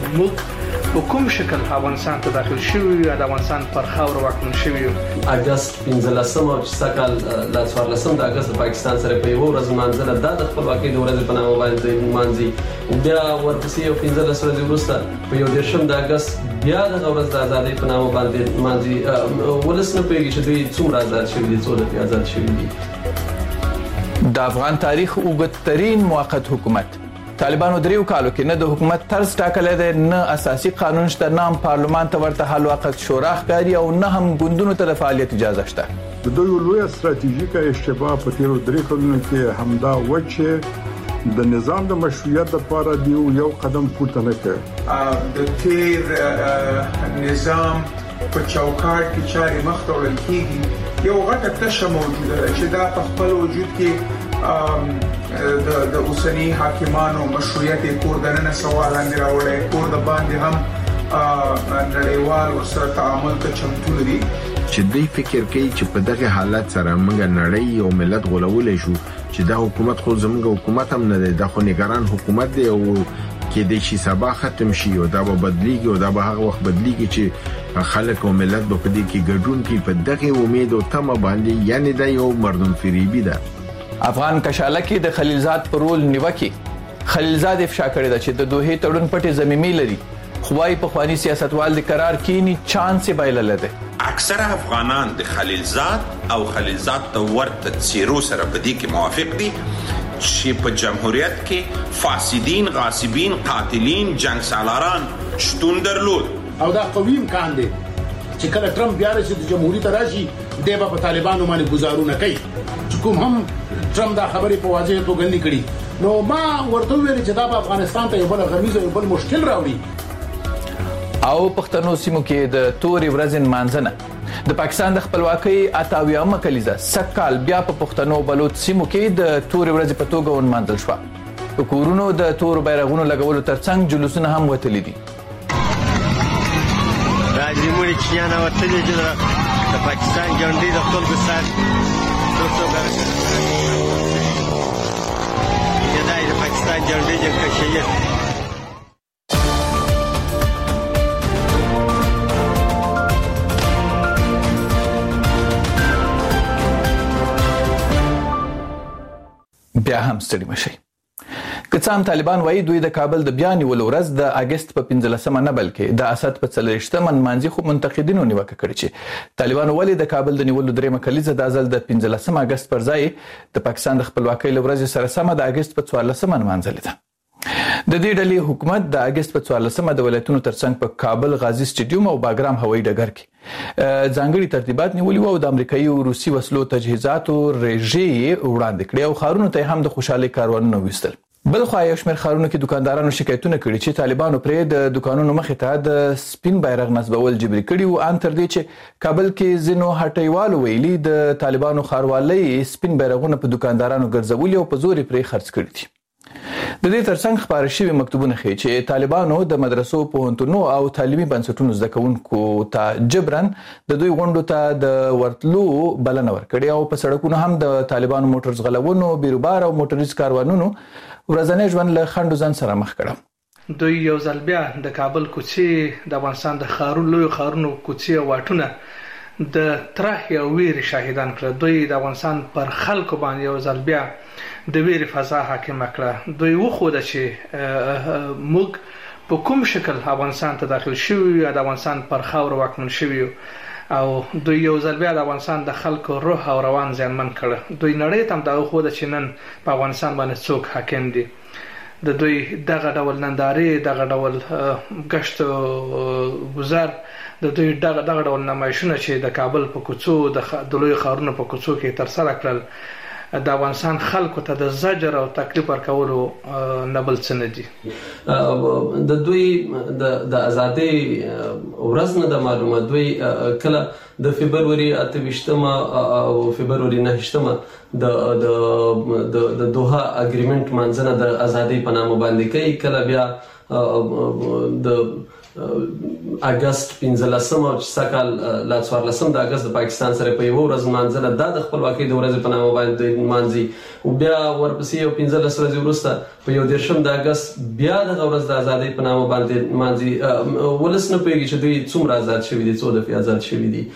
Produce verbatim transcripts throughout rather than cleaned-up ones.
موږ په کوم شکل افغانستان ته داخل شوی یا د افغانستان پر خاور واکمن شوی یو. اگست پنځلسم او سکال د څوارلسم د اگست پاکستان سره په یو ورځ مانځله د خپلواکۍ د ورځې په نامه باندې مانځي، بیا ورپسې یو پنځلس ورځې وروسته په یو دېرشم د اگست بیا د ورځ د ازادۍ په نامه باندې مانځي. ولس نه پوهېږي چې دوی څومره آزاد شوي دي، څو دفعې آزاد شوي دي. د افغان تاریخ اوږدترین موقت حکومت طالبانو دریو کالو کې نه د حکومت طرز ټاکلی دی، نه اساسي قانون شته، نه هم پارلمان ته ورته حل وقت شورا ښکاري او نه هم ګوندونو ته د فعالیت اجازه شته. د دوی لویه ستراتیژیکه اشتباه په تیرو درې کلونو کې همدا و چې د نظام د مشروعیت لپاره دی یو قدم پورته نه کړ. د تیر نظام په چوکاټ کې چاري مخ ته وړل کېږي، یو غټه تشه موجوده ده چې دا په خپل وجود کې د د اوسنی حاکمانو مشروعیت کور دننه سوال اندر راوړي، کور د باندې هم نړیوال ورسره تعامل ته چمتو دي. چې دوی فکر کوي چې په دغه حالت سره موږ نړۍ او ملت غولولای شو، چې دا حکومت خو زموږ حکومت هم نه دی، دا خو نگران حکومت دی او کې د شي سبا ختم شي او دا به بدلیږي او دا به هغه وخت بدلیږي چې خلک او ملت به په دې کې ګډون کوي په دغه امید او تمه باندې، یعنی دا یو مردم فریبي ده. افغان کشاله کې د خلیلزاد پر رول نیوکه خلیلزاد افشا کړی ده چې د دوحې تړون پټې ضمیمې لري، خو وايي پخواني سیاستوال د قرار کینی چانس یې بایللی دی. اکثره افغانان د خلیلزاد او خلیلزاد ته ورته څیرو سره په دې کې موافق دي چې په جمهوریت کې فاسدین، غاصبین، قاتلین، جنگ سالاران شتون درلود او دا قوي امکان دی چې کله ټرمپ بیا راشي د جمهوریت راشي دی به په طالبانو باندې گزارونه کوي، چې کوم هم ټرمپ دا خبرې په واضح توګه نه کړي. نو ما ورته ویل چې دا په افغانستان ته یو بل غمیز او یو بل مشکل راوړي. او پښتنو سیمو کې د تورې ورځې نمانځنه د پاکستان د خپلواکۍ اتاویمه کلیزه سږ بیا په پښتنو بلوچ سیمو کې د تورې ورځې په توګه ونمانځل شوه. په کورونو د تورو بیرغونو لګولو ترڅنګ جلوسونه هم وتلي دي. راځي موږ چې نه وتلي چې د پاکستان جنډې د خپل سات دوستو غره د پاکستان جنډې جنګ کشیه. بیا هم ستړي مشي. که څه هم طالبان وایي دوی د کابل د بیا نیولو ورځ د اگست په پنځلسمه نه بلکې د اسد په څلوېښتمه نمانځي، خو منتقدینو نیوکه کړې چې طالبانو ولې د کابل د نیولو درېیمه کلیزه دا ځل د پنځلسم اگست پر ځای د پاکستان د خپلواکۍ له ورځې سره سمه د اگست په څوارلسمه نمانځلې ده. د دې ډلې حکومت د اگست په څوارلسمه د ولایتونو ترڅنګ په کابل، غازي سټیډیوم او باګرام هوایي ډګر کې ځانګړي ترتیبات نیولي وو او د امریکایي او روسي وسلو تجهیزاتو رژې وړاندې کړې او ښارونو ته هم د خوشحالۍ کاروانونه ویستل. بل خو یو شمېر ښارونو کې دکاندارانو شکایتونه کړي چې طالبانو پرې د دکانونو مخې ته د سپین بیرغ نصبول جبري کړي وو، ان تر دې چې کابل کې ځینو هټیوالو ویلي د طالبانو ښاروالۍ سپین بیرغونه په دکاندارانو ګرځولي او په زور یې پرې خرڅ کړي دي. د دې ترڅنګ خپاره شوي مکتوبونه ښیي چې طالبانو د مدرسو، پوهنتونونو او تعلیمي بنسټونو زده کوونکو ته جبرن د دوی غونډو ته د ورتلو بلنه ورکړې او په سړکونو هم د طالبانو موټر ځغلونو، بیروبار او موټریز کاروانونو ورځنی ژوند له خنډو ځان سره مخ کړه. دوی یو ځل بیا د کابل کوڅې، د افغانستان د ښارونو لویو ښارونو کوڅې او واټونه د ترهې او ویرې شاهدان کړه. دوی د افغانستان پر خلکو باندې یو ځل بیا د ویرې فضا حاکمه کړه. دوی وښوده چې موږ په کوم شکل افغانستان ته داخل شوي یا د افغانستان پر خاور واکمن شوي او دوی یو ځل بیا د افغانستان د خلکو روح او روان زیانمن کړه. دوی نړۍ ته هم دا وښوده چې نن په افغانستان باندې څوک حاکم دي. د دوی دغه ډول نندارې، دغه ډول ګشت گذر، د دوی دغه دغه ډول نمایشونه چې د کابل په کوڅو، د لویو ښارونو په کوڅو کې ترسره کړل، د افغانستان خلکو ته د زجر او تکلیف ورکولو نه بل څه نه دي. د دوی د ازادۍ ورځ نه ده معلومه. دوی کله د فبروري اته ویشتمه او فبروري نهه ویشتمه د دوحه اګریمنټ مانځنه د ازادۍ په نامه باندې کوي، کله بیا د اگست پنځلسمه چې سکهال لا څوارلسم د اگست د پاکستان سره په یو ورځ مانځنه د خپل واقعي د ورځې په نامه باندې مانځي او بیا ورپسې یو پنځلس ورځې وروسته په یو دیرشم د اگست بیا د ورځ د ازادۍ په نامه باندې مانځي. ولس نه پوهیږي چې دوی څومره آزاد شوي دي، څو دفعې آزاد شوي دي.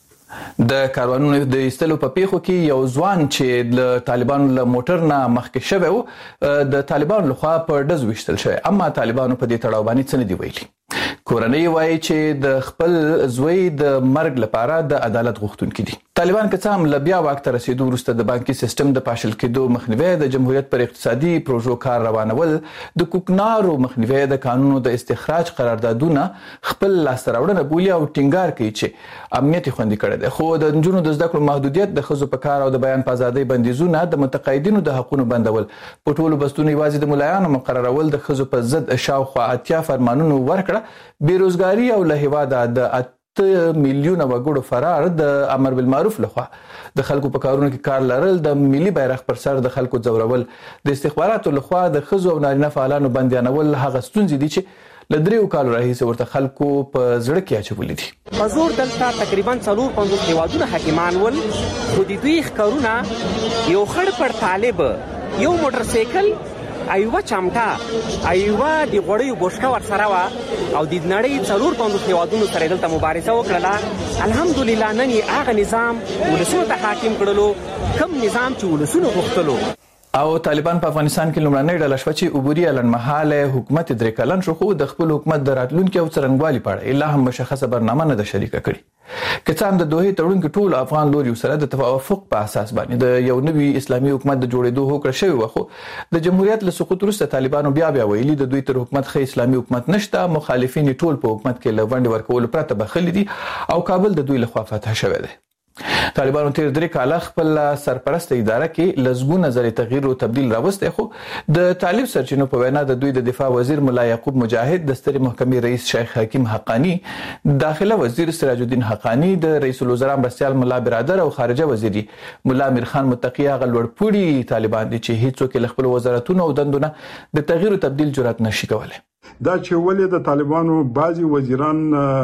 د کاروانونو د ایستلو په پیښو کې یو ځوان چې د طالبانو له موټر نه مخکې شوی و د طالبانو لخوا په ډز ویشتل شوی، اما طالبانو په دې تړاو باندې څه نه دي ویلي. کورنۍ وایي چې د خپل زوی د مرګ لپاره د عدالت غوښتونکي دي. طالبان که څه هم له بیا واک ته رسیدو وروسته د بانکي سیستم د پاشل کېدو مخنیوی، د جمهوریت پر اقتصادي پروژو کار روانول، د کوکنارو مخنیوی، د قانونو د استخراج قراردادونه خپل لاسته راوړنه بولي او ټینګار کوي چې امنیت خوندي کړی دی. خو د نجونو د زده کړو محدودیت، د ښځو په کار او د بیان په ازادۍ بندیزونه، د متقاعدینو د حقونو بندول، په ټولو بستونو یوازې د ملایانو مقررول، د ښځو په ضد شاوخوا اتیا فرمانونو ورکړه، بیروزګاري او له هیواده د اته میلیونه وګړو فرار، د امر بالمعروف لخوا د خلکو په کارونو کې کار لرل، د ملي بیرغ پر سر د خلکو ځورول، د استخباراتو لخوا د ښځو او نارینه فعالانو بندیانول هغه ستونزې دي چې له دریو کالو راهیسې ورته خلکو په زړه کې اچولي دي. په زور دلته تقریبا څلور پنځوس هیوادونه حاکمان ول، خو د دوی ښکارونه یو خړ پر طالب، یو موټر سایکل، ایوه چمټا، ایوه د غوړیو بوشکه ورسره وه او د نړۍ څلور پنځوس هیوادونو سره دلته مبارزه وکړله. الحمدلله نن یې هغه نظام ولسونو ته حاکم کړلو کوم نظام چې ولسونو غوښتلو. او طالبان په افغانستان کې لومړنۍ ډله شوه چې عبوري لنډمهاله حکومت درې کلن شو، خو د خپل حکومت د راتلونکي او څرنګوالي په اړه لا هم مشخصه برنامه نه ده شریکه کړې. که څه هم د دوحې تړون کې ټول افغان لوري سره د توافق په اساس باندې د یو نوي اسلامي حکومت د جوړېدو هوکړه شوې وه، خو د جمهوریت له سقوط وروسته طالبانو بیا بیا ویلي د دوی تر حکومت ښه اسلامي حکومت نشته، مخالفین ټول په حکومت کې له ونډې ورکولو پرته بخښلي دي او کابل د دوی لخوا فتح شوی دی. طالبانو تیر درې کاله خپل سرپرسته اداره کې لزګونه زری تغییر او تبديل راوسته، خو د طالب سرچینو په وینا د دوی د دفاع وزیر مولا یعقوب مجاهد، د سترې محکمې رئیس شیخ حکیم حقانی، داخله وزیر سراج الدین حقانی، د رئیس الوزرا مرستیال مولا برادر او خارجه وزیر مولا امیر خان متقی هغه لوړپوړي طالبان دي چې هیڅوک له خپل وزارتونو او دندونه د تغییر او تبديل جرأت نشي کولای. دا چې ولې د طالبانو بعضي وزیران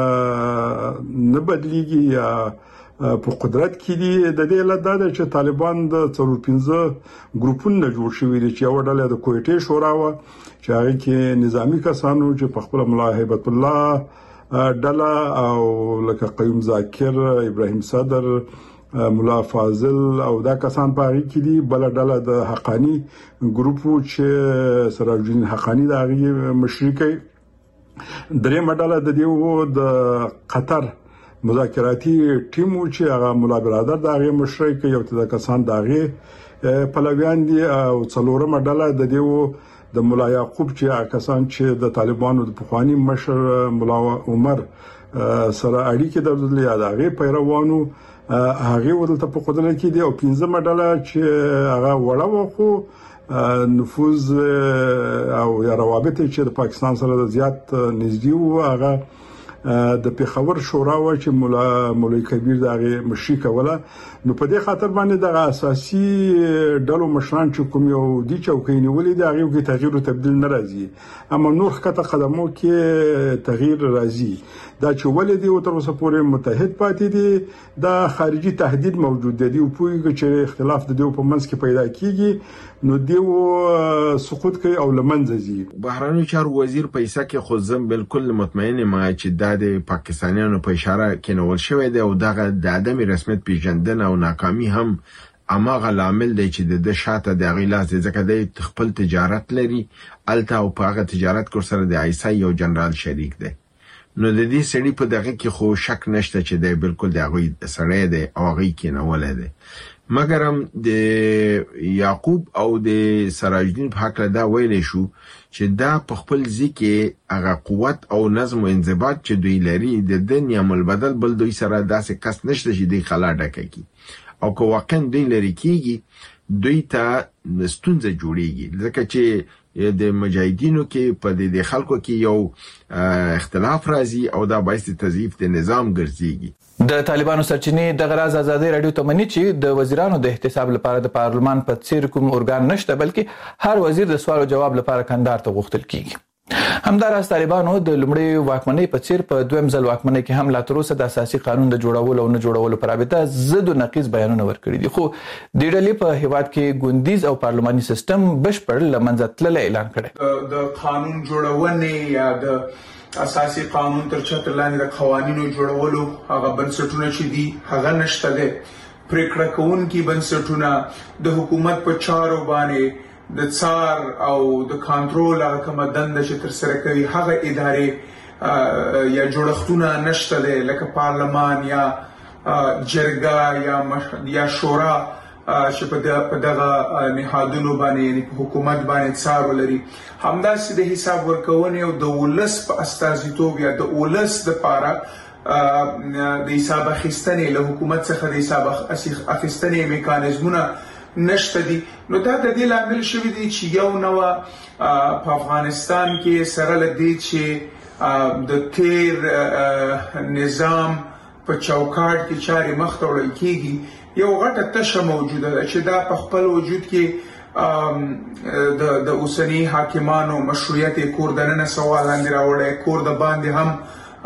نه بدلیږي یا په قدرت کې دي، د دې لپاره دا چې طالبان د څلور پنځه ګروپونو جوړ شوي دي، چې یو ډله د کویټې شورا و چې هغه کې نظامی کسانو چې په خپل مولا هیبت الله ډله او لکه قیوم ذاکر، ابراهیم صدر، مولا فاضل او دا کسان په هغه کې دي. بل ډله د حقانی ګروپ چې سراج الدین حقانی د هغه مشري کوي. درېمه ډله د دیو د قطر مذاکراتي ټیم چې هغه مولا برادر د هغه مشري کوي، یو ته کسان د هغه پلویان دي، او څلورمه ډله د دیو د مولا یعقوب چې هغه کسان چې د طالبانو د پخوانی مشر مولا عمر سره اړیکې درلودلې، هغه پیروانو هغه ورته په قدرت کې دي. او پنځمه ډله چې هغه وړه و خو نفوذ او یا روابط چې د پاکستان سره زیات نږدې وو، هغه د پیښور شورا و چې مولا مولوی کبیر دغه مشري کوله. نو په دې خاطر باندې د اساسي ډلو مشران چې کوم یو دي چوکۍ نیولې دي هغه کې تغییر او تبديل نه راځي، اما نور کته قدمو کې تغییر راځي. دا چې ولې دی او تر اوسه پورې متحد پاتې دي، دا خارجي تهدید موجود دی او پوهیږي چې اختلاف د دیو په منځ کې پیدا کیږي، نو دیو سقوط کوي او لمنځه ځي. بهراني چارو وزیر پیسې کې خو زم بالکل مطمئن ما چې دا د پاکستانیانو په اشاره کې نول شوی دی او دغه د عدم رسمیت پیژندنه او ناکامي هم اماغه لامل دی چې د شاته د غیلاس ځکه د خپل تجارت لري الته او په هغه تجارت کور سره د آیسای یو جنرال شریک دی. نو د دې سړي په دغه کې خو شک نشته چې دی بالکل د غوي سړی دی او غوي کې نه ولې دی، مګر هم د یعقوب او د سراج الدین په حق دا ویلې شو چې دا په خپل ځکه هغه قوت او نظم او انضباط چې دوی لري د دنیا مل بدل بل دوی سره داسې کس نشته چې دوی خلا ډکه کی، او که واقعا دوی لري کیږي دوی ته ستونزه جوړیږي، ځکه چې د مجاهدینو کې په دې خلکو کې یو اختلاف راځي او دا باعث تضعیف د نظام ګرځيږي. د طالبانو سرچینې د غراز ازادي رادیو ته مني چې د وزیرانو د احتساب لپاره د پارلمان په څیر کوم ارګان نشته، بلکې هر وزیر د سوال او جواب لپاره کندهار ته غوښتل کیږي. همداراز طالبانو د لومړي واکمنۍ په څیر په دویم ځل واکمنۍ کې هم لا تر اوسه د اساسي قانون د جوړولو او نه جوړولو پر رابطه ضد او نقیض بیانونه ورکړي دي، خو د ډلې په هیواد کې ګوندیز او پارلماني سیستم بشپړ له منځه تللی اعلان کړی. د قانون جوړونې یا د اساسي قانون تر چتر لاندې د قوانینو جوړولو هغه بنسټونه چې دي هغه نشته دي. پریکړه کوونکي بنسټونه د حکومت په چارو باندې د څار او د کنټرول هغه کوم دنده چې تر سره کوي هغه ادارې یا جوړښتونه نشته دي، لکه پارلمان یا جرګه یا یا شورا چې په دغه نهادونو باندې یعنی په حکومت باندې څار ولري. همداسې د حساب ورکونې او د ولس په استازیتوب یا د ولس د پاره د حساب اخیستنې له حکومت څخه د حساب اخیستنې میکانیزمونه نشته دي. نو دا د دې لامل شوی دی چې یو نو په افغانستان کې سره لدی چې د تیر نظام په چوکاټ کې چاري مخ ته وړل کیږي، یو غټه تشه موجوده ده چې دا په خپل وجود کې د د اوسنی حاکمانو مشروعیت کور دننه سوال لاندې راوړی، کور د باندې هم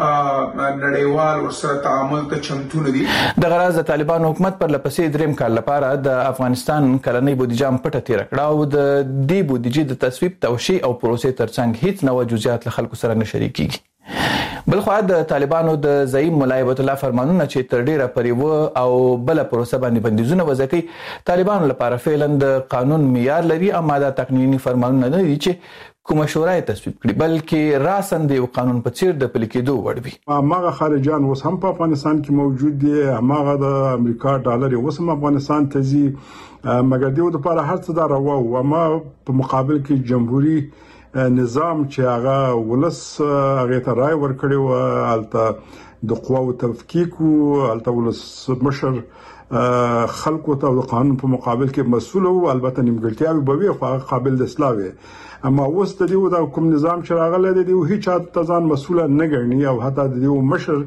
نړیوال ورسره تعامل ته چمتو نه دي. د غراز د طالبان حکومت پر لپسې دریم کال لپاره د افغانستان کلنۍ بودیجه پټه تیر کړه او د دې بودیجې د تصویب، توشیح او پروسې ترڅنګ هیڅ نوو جزئیات له خلکو سره نه شریکيږي. بلخو د طالبانو د زعیم مولا هیبت الله فرمانونه چې تر ډیره پرې و او بل پروسه باندې بندیزونه وضع کړي، طالبانو لپاره فعلا د قانون معیار لري، اما دا تقنینی فرمانونه نه دي چې کومه شورای تصویب کړي، بلکې راسن د یو قانون په څیر د پلي کېدو وړ وي. هغه خارجان اوس هم په افغانستان کې موجود دي، هغه د امریکا ډالر اوس هم افغانستان ته ځي، مګر دیو د لپاره هر څه دا راو او ما په مقابل کې جمهوریت نظام چې هغه ولس هغه ته رائے ورکړي او البته د قواو تفکیک او البته ولس مشر خلکو ته د قانون په مقابل کې مسؤل او البته نیمګړتیاوي به وي خو قابل د اصلاح وي. اما اوس د دیو د کوم نظام چې راغلی دی دیو هیڅ ځان مسؤل نه ګڼي او حتی د دیو مشر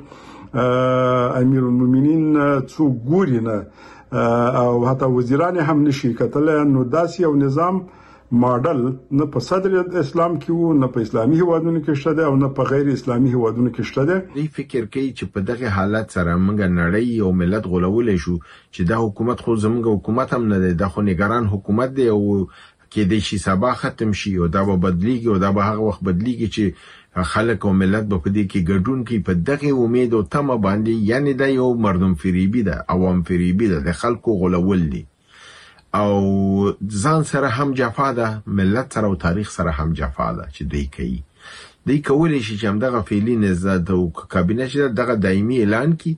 امیر المؤمنین څو ګوري نه او حتی وزیران هم نشي کتل. نو داسې یو نظام ماډل نه په صدر اسلام کې وو، نه په اسلامي هیوادونو کې شته او نه په غیر اسلامي هیوادونو کې شته. دی فکر کوي چې په دغه حالت سره موږ نړۍ او ملت غولولې شو چې دا حکومت خو زموږ حکومت هم نه دی، دا خو نگران حکومت دی او کې د شي سبا ختم شي او دا به بدلیږي او دا به هغه وخت بدلیږي چې خلک او ملت به په دې کې ګډون کوي په دغه امید او تمه باندې. یعنی دا یو مردم فریبي ده، عوام فریبي ده، د خلکو غولول دي او ځان سره هم جفا ده، ملت سره او تاریخ سره هم جفا ده چې دوی کوي. دوی کولی شي چې همدغه فعلي نظام او کابینه چې دغه دایمي اعلان کړي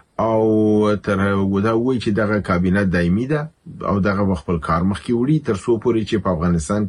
او تر ودا وی چې دغه کابینه دایمي ده او دغه خپل کار مخ کې وړي تر څو پورې چې په افغانستان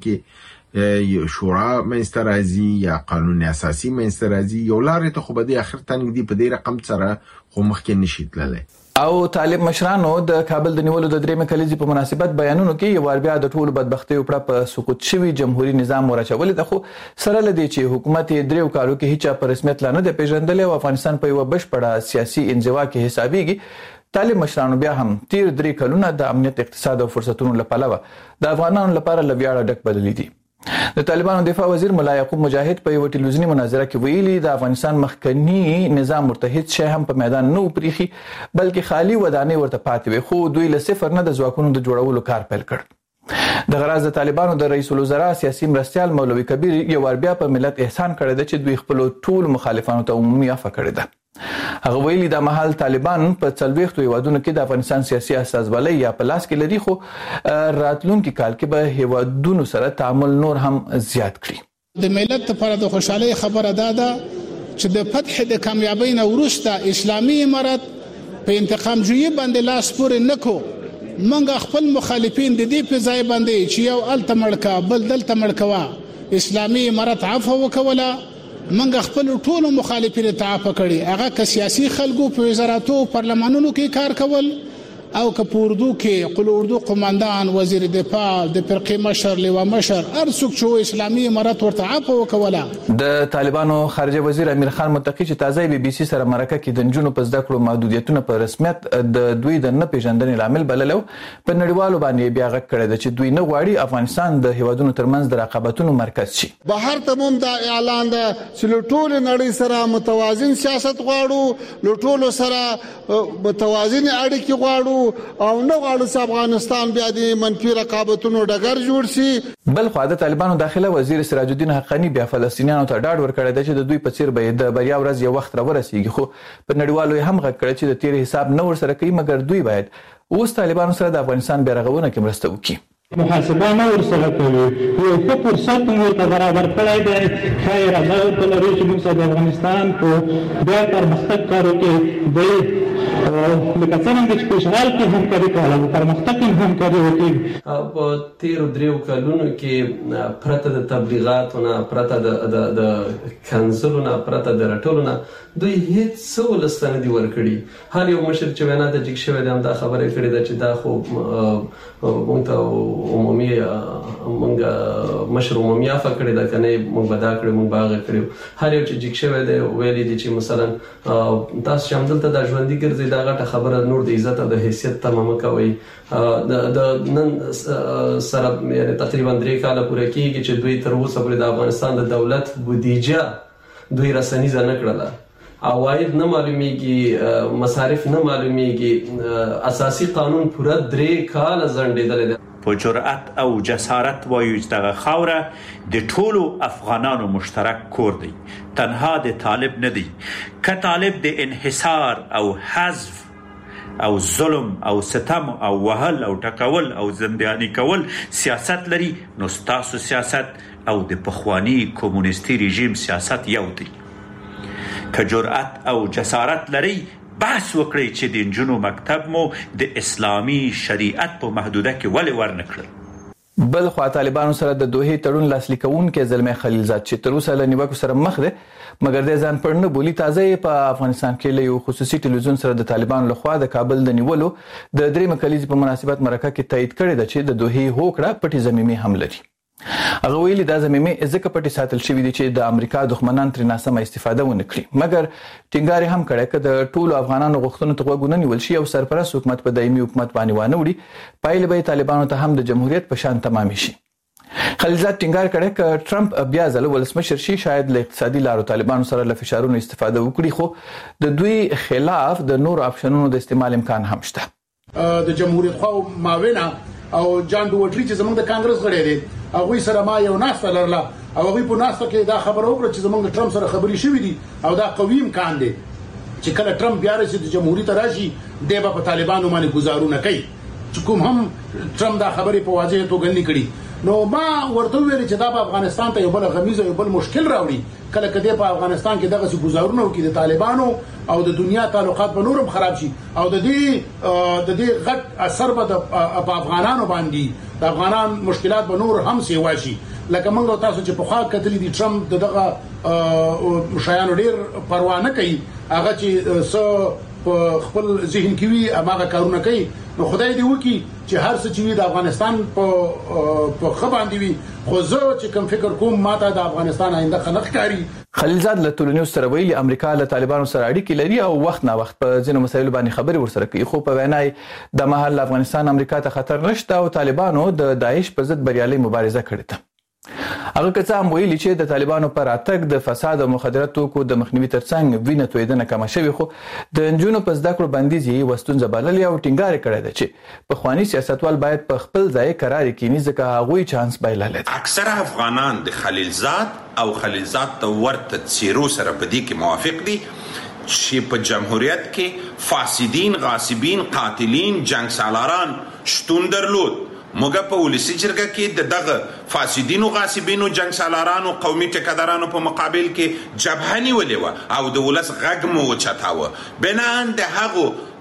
کې شورا منځته راځي یا قانون اساسي منځته راځي. یو لارې ته خو به د اخر تنګ دی په دې رقم سره خو مخ کې نشي تللی. او طالب مشرانو د کابل د نیولو د درېمې کلیزې په مناسبت بیانونو کې یو بیا د ټولو بدبختۍ او په سقوط شوی جمهوریت نظام ورچولې ده، خو سره لدی چې حکومت دریو کالو کې هیڅ په رسمیت لا نه د پیژندل او افغانستان په یو بشپړه سیاسي انزوا کې حسابيږي. طالب مشرانو بیا هم تیر درې کلونه د امنیت، اقتصاد او فرصتونو لپاره د افغانانو لپاره لویاړه ډک بدلې دي. د طالبانو دفاع وزیر مولا یعقوب مجاهد په یو ټلویزیونی مناظره کې ویلي د افغانستان مخکنی نظام متحد شي هم په میدان نه پریخي بلکې خالی ودانې ورته پاتې وي، خو دوی له صفر نه د ځواکونو د جوړولو کار پیل کړ. د غراز د طالبانو د رئیس الوزرا سیاسي مرستيال مولوي کبیر یو بیا په ملت احسان کړی دی چې دوی خپل ټول مخالفانو ته عمومي عفو کړی ده. هغه ویلي د محل طالبان په څلويختو هیوادونو کې د افغانستان سیاسي استازولۍ یا په لاس کې لري، خو راتلونکي کال کې به هیوادونو سره تعامل نور هم زیات کړي. د ملت لپاره د خوشحالي خبره ده چې د فتح د کامیابی نه وروسته اسلامي امارت په انتقام جوړي باندې لاس پورې نکو. منګ خپل مخالفین د دې په ځای باندې چې یو ال تمړکا بل دل تمړکوا اسلامي امارت عفو وکوله، منګ خپل ټولو مخالفین ته عفو کړي. هغه که سیاسي خلکو په وزارتو پارلمانونو کې کار کول او که په اردو کې قل اردو قماندان وزیر دفاع د فرقې مشر لیوا مشر هر څوک چې اسلامي امارت ورته عفو وکوله. د طالبانو خارجه وزیر امیر خان متقی چې تازه بي بي سي سره مرکه کې د نجونو په زده کړو محدودیتونه په رسمیت د دوی د نه پیژندنې لامل بللو په نړیوالو باندې بیا غږ کړی چې دوی نه غواړي افغانستان د هیوادونو ترمنځ د رقابتونو مرکز شي. بهر ته هم دا اعلان ده چې ټول نړۍ سره متوازن سیاست غواړو، ټول سره متوازن اړیکې غواړو او نه غواړو چې افغانستان بیا د منفي رقابتونو ډګر جوړ شي. بل خو د طالبانو داخله وزیر سراج الدین حقانی بیا فلسطینیانو ته ډاډ ورکړی دی چې د دوی په څیر به د بریا ورځ یو وخت راورسیږي، خو په نړیوالو هم غږ کړی چې د تیر حساب نه ورسره کوي، مګر دوی باید اوس طالبانو سره د افغانستان بیا رغونه کې مرسته وکړي. محاسبه نه ورسره کوي، یو ښه فرصت مو ورته برابر کړی دی، ښایي راځه ورته لري چې موږ سره د افغانستان په بیا پرمختګ کارو کې دوی لکه څنګه چې په اشغال کې همکاري کوله پرمختګ کې همکاري وکړي. په تیرو دریو کلونو کې پرته د تبلیغاتو نه، پرته د د کنزلو نه، پرته د راټولو نه دوی هیڅ څه ولس ته نه دي ورکړي. هر یو مشر چې وینا ته جګ شوی دی همدا خبره کړې ده چې دا خو موږ ته عمومي موږ مشر عمومي عفه کړې ده، که نه موږ به دا کړې موږ به هغه کړې. هر یو چې جګ شوی دی ویلي دي چې مثلا تاسو چې همدلته دا ژوندي ګرځئ دا غټه خبره نور د عزت او د حیثیت تمه مه کوئ. د نن سره یعنې تقریبا درې کاله پوره کېږي چې دوی تر اوسه پورې د افغانستان د دولت بودیجه دوی رسنیزه نه کړله، عواید نه معلومیږي، مصارف نه معلومیږي، اساسي قانون پوره درې کاله ځنډېدلی دی. په جرأت او جسارت وایو چې دغه خاوره د ټولو افغانانو مشترک کور دی، تنها د طالب نه دی. که طالب د انحصار او حذف او ظلم او ستم او وهل او ټکول او زنداني کول سیاست لري، نو ستاسو سیاست او د پخوانی کمونیستي رژیم سیاست یو دی. که جرأت او جسارت لري بحث وکړئ چې د نجونو مکتب مو د اسلامي شریعت په محدوده کې ولې ورنکړل. بل خو طالبانو سره د دوه تړون لاسلیک کوونکې زلمه خلیلزاد چې تر اوسه له نیوکو سره مخ دی، مګر د ځان پړنه بولی تازه په افغانستان کې له یو خصوصي ټلویزیون سره د طالبانو لخوا د کابل د نیولو د درې مکلیز په مناسبت مرکه کې تایید کړی دی چې د دوه هوکړه پټي زمینی هم لري. هغه ویلي دا زمینی ځکه پټي ساتل شوی دی چې د امریکا دښمنان ترې ناسمه استفاده ونه کړي، مګر ټینګار هم کړی چې د ټولو افغانانو غوښتنو ته غوږ ونه نیول شي او سرپرست حکومت په دایمي حکومت باندې وانه وړي، پایله به طالبانو ته هم د جمهوریت په شان تمام شي. خلیلزاد ټینګار کړی چې ټرمپ بیا ځل ولسمشر شي شاید له اقتصادي لارو طالبانو سره له فشارونو استفاده وکړي، خو د دوی خلاف د نور اپشنونو د استعمال امکان هم شته. د جمهوریت خو ماوینا او جان دوټری چې زمونږ د کانګرس غړي دي هغه سره ما یو ناسته لرله او هغه په ناسته کې دا خبر وکړه چې زمونږ ټرمپ سره خبري شوې دي او دا قوي امکان دی چې کله ټرمپ بیا راشي د جمهوریت راشي دی به په طالبانو باندې گزارونه کوي، چې کوم هم ټرمپ دا خبرې په واضح توګه نه کړي. نو ما ورته ویل چې دا په افغانستان ته یو بل غمیز او یو بل مشکل راوړي، کله کله په افغانستان کې دغه څه گزارونه وکړي د طالبانو او د دنیا تعلقات به نورم خراب شي او د دې د دې غټ اثر به په افغانانو باندې د افغانان مشکلات به نور هم سیوا شي. لکه موږ تاسو چې په خوا کتلې دي ټرمپ دغه شایانو ډیر پروا نه کوي، هغه چې څو په خپل ذهن کې وي هغه کارونه کوي. نو خدای دې وکړي چې هر څه چې وي د افغانستان په په خبر باندې وي، خو زه چې کوم فکر کوم ماته د افغانستان آینده خنق کاری. خلیلزاد له ټولنیز سره ویلي امریکا له طالبانو سره اړیکې لري او وخت نه وخت په ځینو مسایلو باندې خبرې ورسره کوي، خو په وینا د مهال افغانستان امریکا ته خطر نشته او طالبانو د داعش پر ضد بریالي مبارزه کړې ده. هغه کڅ هم ویلي چې د طالبانو پر اتک د فساد او مخدرات توکو د مخنیوي ترڅنګ وینه تویدنه کم شوی، خو د انجونو په زده کړو بندیز یې وستونزه بللې او ټینګار کړی دی چې په خواني سیاستوال باید په خپل ځای قرار کینی ځکه هغوی چانس بایلل. اکثره افغانان د خلیلزاد او خلیلزاد ته ورته څیرو سره په دې کې موافق دي چې په جمهوریت کې فاسدین، غاصبین، قاتلین، جنگ سالاران شتون درلود. موږ په ولسی جرګه کې د دغه فاسدینو، غاصبینو، جنگ سالارانو، قومي ټیکدارانو په مقابل کې جبهه نیولې وه او د ولس غږ مو وچتاوه. بنان د هغو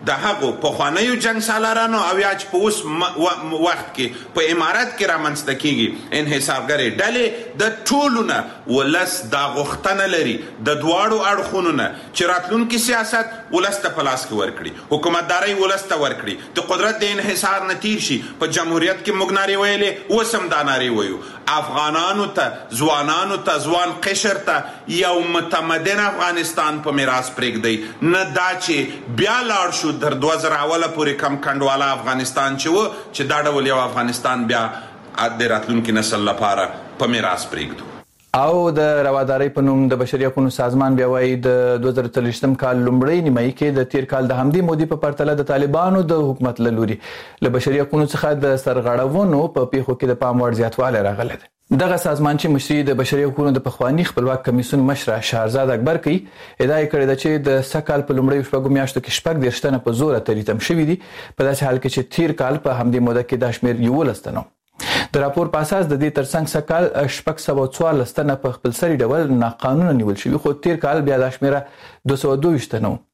د هغو پخوانیو جنګ سالارانو او یا چې په اوس وخت کې په امارت کې رامنځته کیږي انحصارګرې ډلې د ټولو نه ولس دا غوښتنه لري د دواړو اړخونو نه چې راتلونکي سیاست ولس ته په لاس کې ورکړي، حکومتدارۍ ولس ته ورکړي، د قدرت د انحصار نه تیر شي. په جمهوریت کې موږ نارې ویلې، اوس هم دا نارې ویو. افغانانو ته، ځوانانو ته، ځوان قشر ته یو متمدن افغانستان په میراث پرېږدئ، نه دا چې بیا لاړ شو در دوه زره اوله پورې کم کنډواله افغانستان چې و چې دا ډول یو افغانستان بیا د راتلونکي نسل لپاره په میراث پرېږدو. او د روادارۍ په نوم د بشري حقوقو سازمان بیا وایي د دوه زره څلوېښتم کال لومړۍ نیمایي کې د تیر کال د همدې مودې په پرتله د طالبانو د حکومت له لوري له بشري حقوقو څخه د سرغړونو په پیښو کې د پام وړ زیاتوالی راغلی دی. دغه سازمان چې مشري د بشري حقوقو د پخواني خپلواک کمیسیون مشره شهرزاد اکبر کوي، ادعا یې کړې ده چې د سږ کال په لومړیو شپږو میاشتو کې شپږ دېرش تنه په زوره تریتم شوي دي، په داسې حال کې چې تیر کال په همدې موده کې دا شمېر یولس تنه. د راپور په اساس د دې ترڅنګ سږ کال شپږ سوه څوارلس تنه په خپلسري ډول ناقانونه نیول شوي، خو تیر کال بیا دا شمېره دوه سوه دوه ویشت تنه و.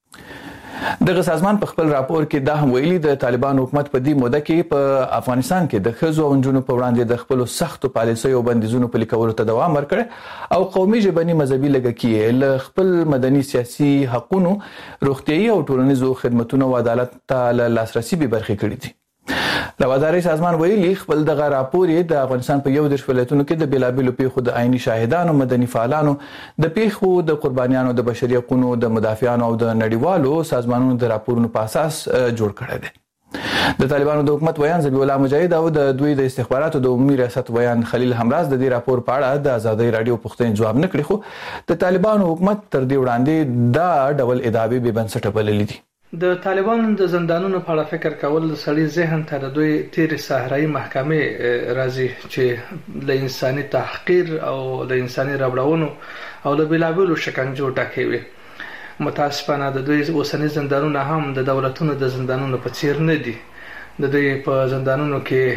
دغه سازمان په خپل راپور کې دا هم ویلي د طالبان حکومت په دې موده کې په افغانستان کې د ښځو او نجونو په وړاندې د خپلو سختو پالیسیو او بندیزونو پلي کولو ته دوام ورکړی او قومي ژبني مذهبي لږکي له خپل مدني سیاسي حقونو، روغتیایي او ټولنیزو خدمتونو او عدالت ته له لاسرسي بې برخې کړي دي. روادارۍ سازمان ویلي خپل دغه راپور یې د افغانستان په یو دېرش ولایتونو کې د بېلابېلو پیښو د عیني شاهدانو، مدني فعالانو، د پیښو د قربانیانو، د بشري حقوقو د مدافعانو او د نړیوالو سازمانونو د راپورونو په اساس جوړ کړی دی. د طالبانو د حکومت ویان ذبیح الله مجاهد او د دوی د استخباراتو د عمومي ریاست ویان خلیل همراز د دې راپور په اړه د ازادۍ راډیو پوښتنې ځواب نه کړي، خو د طالبانو حکومت تر دې وړاندې دا ډول ادعاوې بې بنسټه بللې دي. د طالبانو د زندانونو په اړه فکر کول د سړي ذهن ته د دوی تیرې صحرایي محکمې راځي چې له انساني تحقیر او له انساني ربړونو او له بېلابېلو شکنجو ډکې وي. متاسفانه د دوی اوسني زندانونه هم د دولتونو د زندانونو په څیر نه دي. د دوی په زندانونو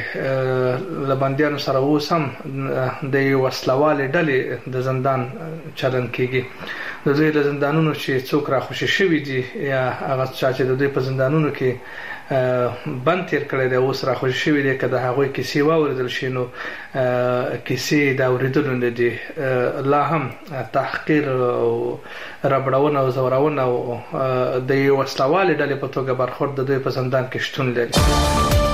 کې له بندیانو سره اوس هم د وسلوالې ډلې د زندان چلن کیږي. د دوی له زندانونو چې څوک راخوشي شوي دي یا هغه چا چې د دوی په زندانونو کې بند تیر کړی دی اوس راخوشي شوي دي، که د هغوی کیسې واورېدل شي نو کیسې د اورېدلو نه دي. لا هم تحقیر او ربړونه او زورونه او د یو وسلوالې ډلې په توګه برخورد د دوی په زندان کې شتون لري.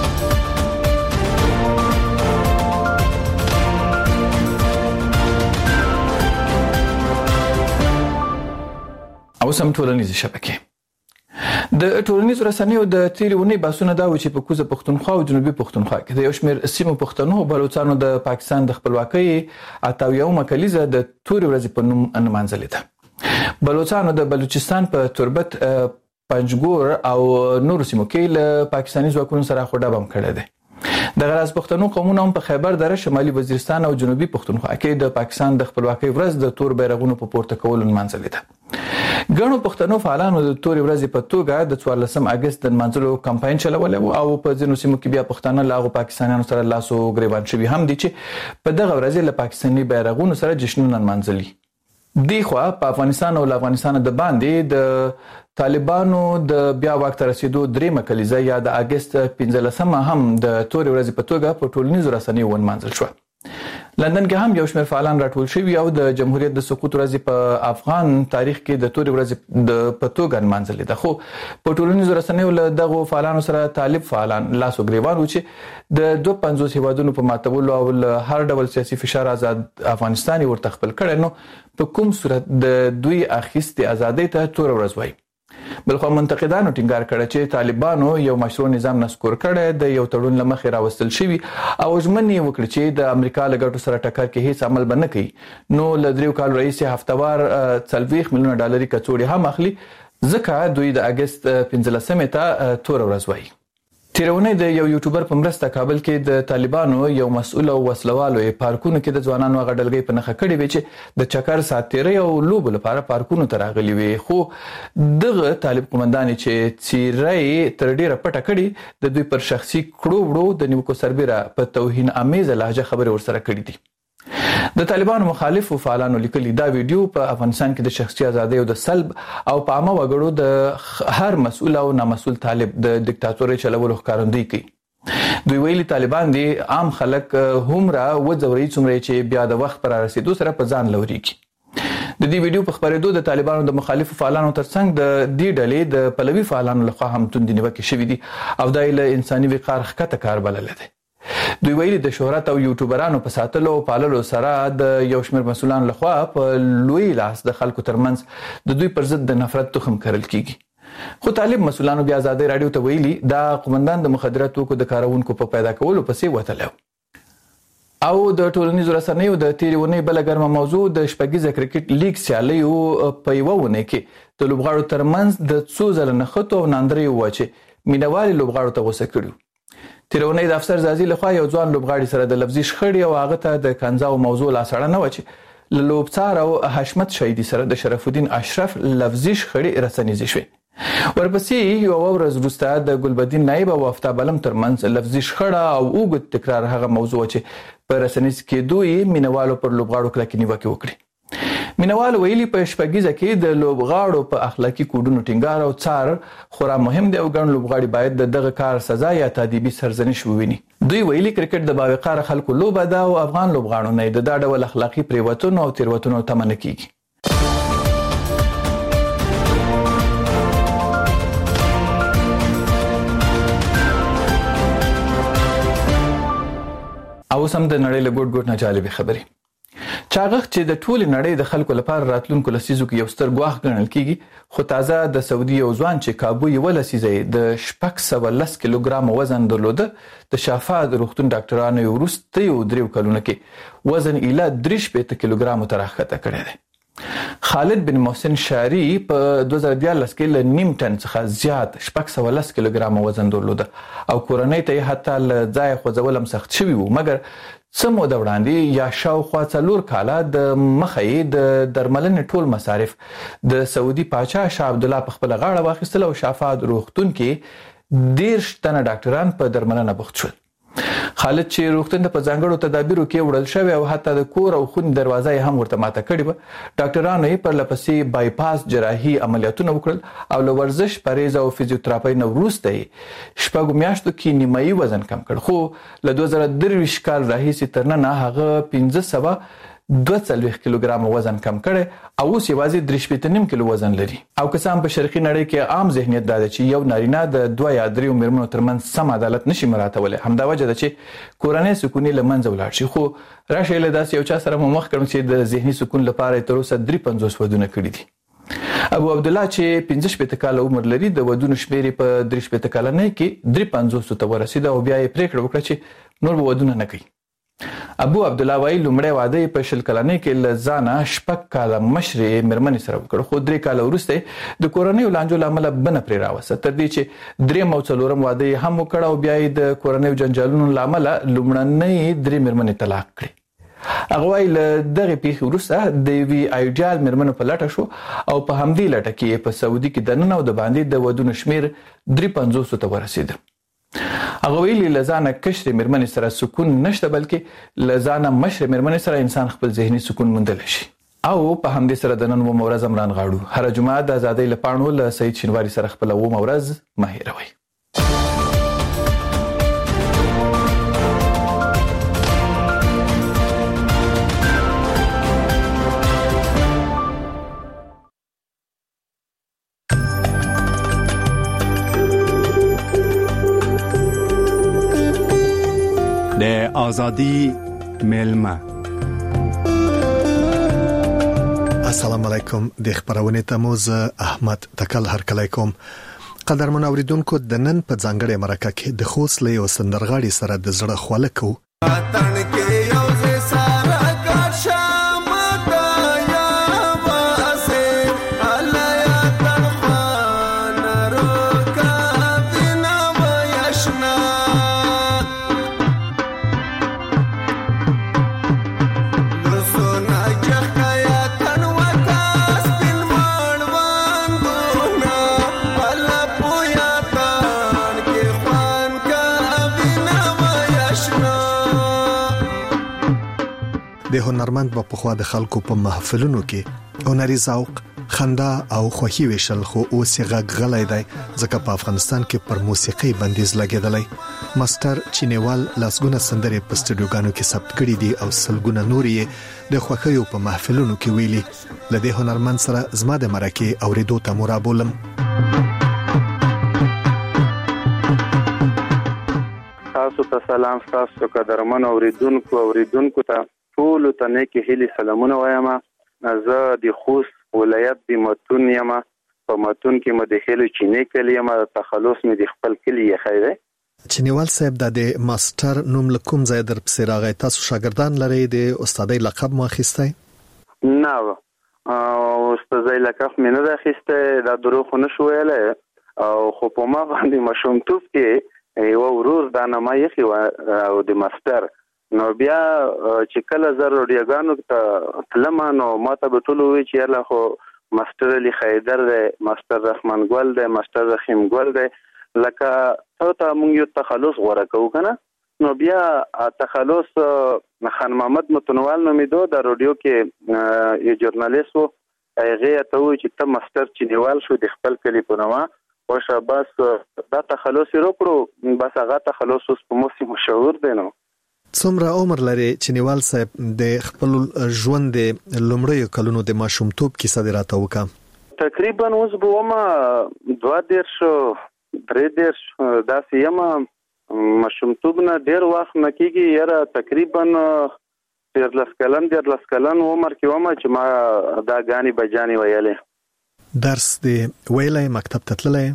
او سم ټولنیزې شبکې د ټولنیزو رسنیو د تیرې اونۍ بحثونه دا و چې په کوزه پښتونخوا او جنوبي پښتونخوا کې د یو شمېر سیمو پښتنو او بلوڅانو د پاکستان د خپلواکۍ اته اویاومه کلیزه د تورې ورځې په نوم نمانځلې ده. بلوڅانو د بلوچستان په تربت، پنجګور او نورو سیمو کې له پاکستاني ځواکونو سره خډه بم کړی دی. د غراس پښتنو قومونه هم په خیبر دره، شمالي وزیرستان او جنوبي پښتونخوا کې د پاکستان د خپلواکۍ ورځ د تور بیرغونو په پورته کولو نمانځلې ده. ګڼو پښتنو فعالانو د تورې ورځې په توګه د څوارلسم اګست د نمانځلو کمپاین چلولی و او په ځینو سیمو کې بیا پښتانه له هغو پاکستانیانو سره لاس و ګریوان شوي هم دي چې په دغه ورځې له پاکستاني بیرغونو سره جشنونه نمانځلي. دی خوا په افغانستان او له افغانستان د باندې د طالبانو د بیا واک ته رسیدو درېیمه کلیزه یا د اګست پنځلسمه هم د تورې ورځې په توګه په ټولنیزو رسنیو ونمانځل شوه. لندن کې هم یو شمېر فعالان راټول شوي او د جمهوریت د سقوط ورځې په افغان تاریخ کې د تورې ورځې د په توګه نمانځلې ده، خو په ټولنیزو رسنیو له دغو فعالانو سره طالب فعالان لاس و ګریوان و چې د دوه پنځوس هیوادونو په ماتولو او له هر ډول سیاسي فشار آزاد افغانستان یې ورته خپل کړی، نو په کوم صورت د دوی اخیستې ازادۍ ته توره ورځ وایي. بلخو منتقدانو ټینګار کړی چې طالبانو یو مشروع نظام نسکور کړی د یو تړون له مخې راوستل شوي او ژمنې یې وکړې چې د امریکا له ګټو سره ټکر کې هیڅ عمل به نه کوي. نو له دریو کالو راهیسې هفتهوار څلوېښت میلیونه ډالري کڅوړې هم اخلي، ځکه دوی د اګست پنځلسمې ته توره ورځ وایي. تیره اونۍ د یو یوټیوبر په مرسته کابل کې د طالبانو یو مسؤل او وسلوالو یې پارکونو کې د ځوانانو هغه ډلګۍ په نښه کړې وې چې د چکر، ساعت تیرۍ او لوبو لپاره پارکونو ته راغلي وې، خو دغه طالب قومندانې چې څیره یې تر ډیره پټه کړې د دوی پر شخصي کړو وړو د نیوکو سربیره په توهین امیزه لهجه خبرې ورسره کړې دي. د طالبانو مخالفو فعالانو لیکلي دا ویډیو په افغانستان کې د شخصي ازادۍ او د سلب او په عامه وګړو د هر مسؤل او نامسؤل طالب د دیکتاتورۍ چلولو ښکارندویي کوي. دوی ویلي طالبان دي عام خلک همرا وځوري څومره چې بیا د وخت پر رسیدو سره په ځان لوريږي. د دې ویډیو په خبرېدو د طالبانو د مخالفو فعالانو ترڅنګ د دې ډلې د پلوي فعالانو لخوا هم توندې نیوکې شوې دي او دا له انساني وقار ښکته کار بللی دی. دوی ویلي د شهرت او یوټیوبرانو په ساتلو او پاللو سره د یو شمېر مسؤلانو لخوا په لوی لاس د خلکو ترمنځ د دوی پر ضد د نفرت تخم کرل کیږي. خو طالب مسؤلانو بیا ازادۍ راډیو ته ویلي دا قومندان د مخدره توکو د کارونکو په پیدا کولو پسې وتلی او د ټولنیزو رسنیو د تېرې اونۍ بله ګرمه موضوع د شپږیزه کرکټ لیګ سیالیو په یوه اونۍ کې د لوبغاړو ترمنځ د څو ځله نښتو او ناندریو وه چې مینهوالې لوبغاړو ته غوسه کړي. تېره اونۍ د افسر زازي لخوا یو ځوان لوبغاړي سره د لفظي شخړې او هغه ته د کنځاو موضوع لاسړه نه وه چې له لوبڅار او حشمت شهیدي سره د شرف الدین اشرف لفظي شخړې رسنیزې شوې. ورپسې یو ورځ وروسته د ګلبدین نایب او افتاب علم ترمنځ لفظي شخړه او اوږد تکرار هغه موضوع چې په رسنیز کېدو یې مینهوالو پر لوبغاړو کلکې نیوکې وکړې. مینهوالو ویلي په شپږیزه کې د لوبغاړو په اخلاقي کوډونو ټینګار او څار خورا مهم دی او ګڼ لوبغاړي باید د دغه کار سزا یا تادیبي سرزنش وویني. دوی ویلي کرکټ د باوقاره خلکو لوبه ده او افغان لوبغاړو نه د دا ډول اخلاقي پریوتونو او تیروتنو تمه نه کیږي. او سم د نړۍ له ګوټ ګوټ نه جالبې خبرې. چاغښت چې د ټولې نړۍ د خلکو لپاره راتلونکو لسیزو کې یو ستر ګواښ ګڼل کیږي، خو تازه د سعودي یو ځوان چې کابو یوه لسیزه یې د شپږ سوه لس کیلوګرامه وزن درلوده د شافا د روغتون ډاکټرانو یې وروستیو دریو کلونو کې وزن ایله درې شپېته کیلوګرامو ته راښکته کړی دی. خالد بن محسن شاری په دوه زره دیارلس کې له نیم ټن څخه زیات شپږ سوه لس کیلوګرامه وزن درلوده او کورنۍ ته یې حتی له ځایه خوځول هم سخت شوي وو، مګر څه موده وړاندې یا شاوخوا څلور کاله د مخه یې د درملنې ټول مصارف د سعودي پاچا شاه عبدالله په خپله غاړه واخیستل او شافاد روغتون کې دېرش تنه ډاکټران په درملنه بوخت شول. خالد چې روغتون ته په ځانګړو تدابیرو کې وړل شوی او حتی د کور او خونې دروازه یې هم ورته ماته کړې وه، ډاکټرانو یې پرلپسې بایپاس جراحي عملیاتونه وکړل او له ورزش پرهیز او فزیوتراپۍ نه وروسته یې شپږو میاشتو کې نیمایي وزن کم کړ، خو له دوه زره درویشت کال راهیسې تر ننه هغه پنځه سوه دوه څلوېښت کیلوګرامه وزن کم کړی او اوس یوازې درې شپېته نیم کیلو وزن لري. او که څه هم په شرقي نړۍ کې عام ذهنیت دا دی چې یو نارینه د دوه یا دریو میرمنو ترمنځ سم عدالت نشي مراعاتولی، همدا وجه ده چې کورنۍ سکون یې له منځه ولاړ شي. خو راشئ له داسې یو چا سره مو مخ کړم چې د ذهني سکون لپاره یې تر اوسه درې پنځوس ودونه کړي دي. ابو عبدالله چې پنځه شپېته کاله عمر لري د ودونو شمېر یې په درې شپېته کلنۍ کې درې پنځوسو ته ورسېده او بیا یې پرېکړه وکړه چې نور به ودونه نه کوي. ابو عبدالله وایي لومړی واده یې په شل کلنۍ کې له ځانه شپږ کاله مشرې مېرمنې سره وکړ، خو درې کاله وروسته د کورنیو لانجو له امله بنه پرې راوسته، تر دې چې درېیم او څلورم واده یې هم وکړ او بیا یې د کورنیو جنجالونو له امله لومړنۍ درې مېرمنې طلاق کړې. هغه وایي له دغې پیښې وروسته د یوې ایډیال مېرمنو په لټه شو او په همدې لټه کې یې په سعودي کې دننه او د باندې د ودونو شمېر درې پنځوسو ته ورسېده. هغه ویلي له ځانه کشرې مېرمنې سره سکون نشته، بلکې له ځانه مشرې مېرمنې سره انسان خپل ذهني سکون موندلی شي. او په همدې سره د نن اوومه ورځ هم رانغاړو. هره جمعه د ازادۍ له پاڼو له سعید شینواري سره خپله اوومه ورځ مه هېروئ. د آزادی میلمه. السلام علیکم. د خبرونه تموز احمد تکل هرکلی کوم. قدرمن اوریدونکو د نن په ځانګړي مرکه کې د خوست له یو سندرغاړي سره د زړه خواله کو. هنرمند په خوا د خلکو په محفلونو کې هنري ذوق خندا او خوښي وشل خو اوس یې غږ غلای دی ځکه په افغانستان کې پر موسیقي بندیز لګیدلی ماستر چینیوال لاسګونه سندرې په سټډیوګانو کې ثبت کړي دي او سلګونه نور یې د خوښیو په محفلونو کې ویلي لدې هنرمند سره زما د مرکه اوریدو ته مرابولم تاسو ته سلام تاسو قدرمن اوریدونکو اوریدونکو ته ټول ته نیکی هیلي سلامونه وایم زه د خوست ولایت د متون یم په متون کې مدخل چینی کلی یم تخلص مې د خپل کلی خیره چینیوال صاحب د ماستر نوم لکوم ځای در پسې راغی تاسو شاګردان لرئ د استادۍ لقب مو اخیستی نه او استادۍ لقب مې نه اخیستی دا دروغ نه شو ویلی او خو په ما باندې ماشومتوب کې یو ورور دا نامه یې او د ماستر نو بیا چې کله زه روډیوګانو ته تلم نو ما ته به ټول وی چې یاله خو ماستر علي خیدر دی ماستر رحمان ګل دی ماستر رحیم ګل دی لکه ته ته مونږ یو تخلص غوړه کوو کنه نو بیا تخلص خان محمد متنوال نومیدو د روډیو کې یو ژورنالیست وو هغه ته وی چې ته ماستر چینیوال شو د خپل کلی په نوم او شاباس دا تخلص وکړو بس هغه تخلص اوس په موسی مشهور دی نو څومره عمر لري چینیوال صاحب د خپل ژوند د لومړیو کلونو د ماشومتوب کیسه دې راته وکړه تقریبا اوس به ما دوه دیرش درې دیرش داسې یم ماشومتوب نه ډیر وخت نه کېږي یاره تقریبا دیرلس کلن دیرلس کلن عمر کې وم چې ما دا ګانې بجانې ویلې درس دې ویلی مکتب ته تللی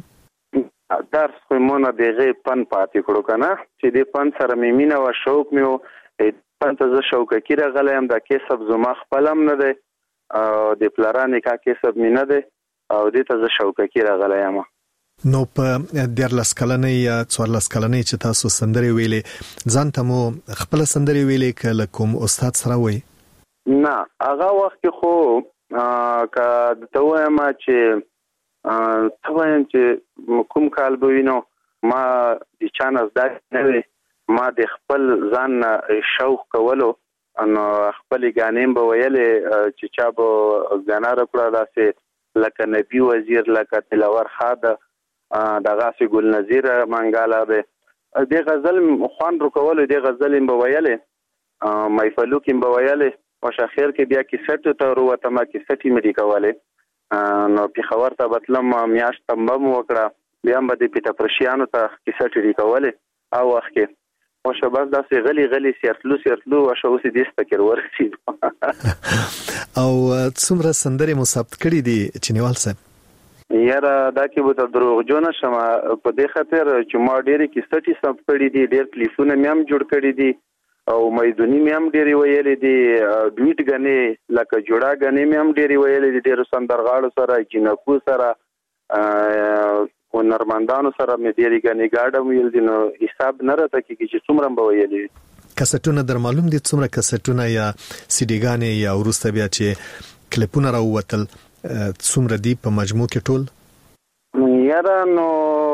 درس خو مونږ د غي پن پاتې کړو کنه چې د پن سره مې مینا او شوق مې پن ته ز شوق کې راغلم د کیسب زما خپلم نه دی او د پلارانې کا کیسب مې نه دی او د ته ز شوق کې راغلم نو په دیرلس کلنې یا څوارلس کلنې چې تاسو سندري ویلې ځان ته مو خپل سندري ویلې کله کوم استاد سره وای نه هغه وخت خو کا ته وایم چې ته وایم چې کوم کال به وینو ما د چانس دا نه ما د خپل ځان شوق کولو انو خپل غانیم به ویلې چې چا به غانا راکړه داسې لکه نبی وزیر لکه تلاور خاده دغه سی ګل نذیر منګاله به د غزل خوان رکول د غزل به ویلې محفلو کې به ویلې او شاخیر کې بیا کې سټ ته وروته ما کې سټي مې کوله نو په خبر ته بتلم میاش تمبم وکړه بیا هم د پیټا پرشیانو ته کیسه ټری کوله او وخت کې او شباب داسې غلي غلي سیرتلو سیرتلو او شو سې دې فکر ورسید او څومره سندري مو ثبت کړی دي چینیوال صاحب یاره دا کې به ته دروغ جوړ شم په دې خاطر چې ما ډېری کیسه ټی ثبت کړی دي ډېر ټلیفون مې هم جوړ کړی دي او مېدونی مې هم ډېری ویلې دي ډویټ غنې لکه جوړا غنې مې هم ډېری ویلې دي ډېر سندرغاړو سره جنکو سره او نرمندانو سره مې ډېری غنې گاډم ویل دي نو حساب نه راته کیږي چې څومره به ویلې کسټونه در معلوم دي څومره کسټونه یا سیډي غانې یا ورسته بیا چې کلیپونه راووتل څومره دی په مجموع کې ټول یاره نو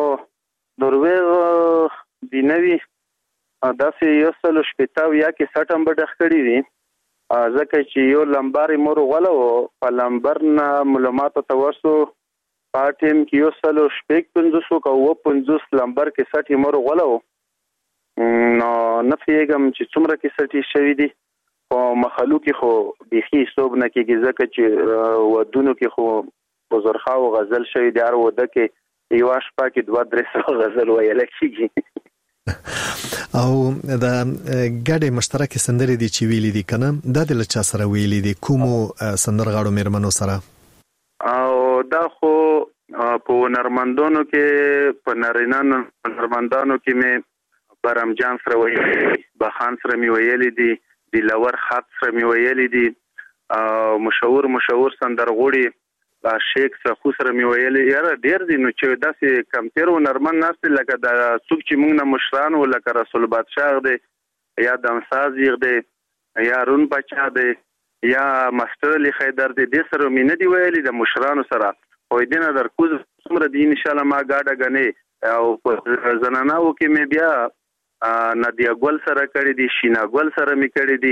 درویغ دی نوی داسې یو سلو شپېتاو یا کې سټم به ډخ کړي دي ځکه چې یو لمبارې مور غوله و په لمبر نه معلوماتو ته ورسو په ټیم کې یو سلو شپېک پنځوس او اووه پنځوس لمبر کې سټې مور غوله و نو نه پوهېږم چې څومره کې سټې شوي دي په مخلو کې خو بیخي حساب نه کېږي ځکه چې ودونو کې خو بزرخوا او غزل شوي دي هر وده کې یوه شپه کې دوه درې سوه غزل ویلی کېږي او دا ګډې مشترکې سندرې دي چې ویلې دي کنه دا د لچا سره ویلې دي کومو سندرغاړو میرمنو سره او دا خو په نرمندانو کې په نارینانو نرمندانو کې مې برام جان سره ویلې بخان سره مې ویلې دي د لور خط سره مې ویلې دي مشهور مشهور سندرغوړي شیخ سخو سره مې ویلې یاره ډېر دي نو چې داسې کمپیر و نرمن ناستې لکه د څوک چې موږ نه مشران و لکه رسول بادشاه دی یا دمساز یغ دی یا رون بچا دی یا ماستر علي خیدر دی دې سره مې نه دي ویلې د مشرانو سره خو دې نه در کوز څومره دي انشاءالله ما ګاډه غنې او په زناناو کې مې بیا نادیا ګل سره کړی دي شینا ګل سره مې کړی دي